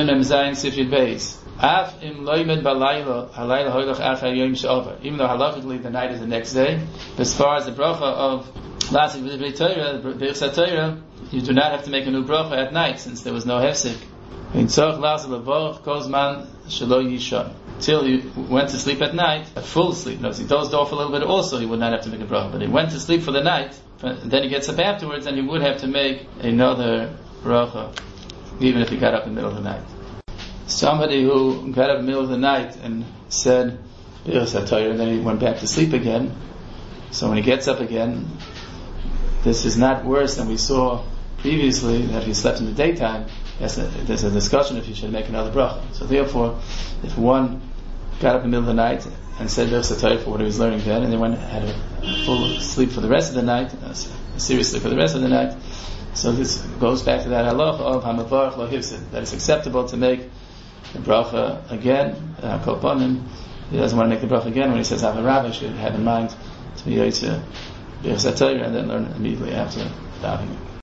Simon Zayin Sifyud Beis. Af im loimed balayla halayla hoylach achar yom she'over. Even though halakhically the night is the next day, as far as the bracha of lasik v'divrei Torah, b'irchas Torah, you do not have to make a new bracha at night since there was no hefsek. Till he went to sleep at night, a full sleep. No, if he dozed off a little bit also, he would not have to make a bracha. But he went to sleep for the night, then he gets up afterwards, and he would have to make another bracha, even if he got up in the middle of the night. Somebody who got up in the middle of the night and said, and then he went back to sleep again. So when he gets up again, this is not worse than we saw previously, that if he slept in the daytime, there's a discussion if you should make another bracha. So therefore, if one got up in the middle of the night and said for what he was learning then, and then had a full sleep for the rest of the night, seriously for the rest of the night, so this goes back to that halacha of hamavarach lo hifsid, that it's acceptable to make the bracha again. Kol panim, he doesn't want to make the bracha again when he says Havarabah, should have in mind to be Yitzeh, and then learn immediately after davening.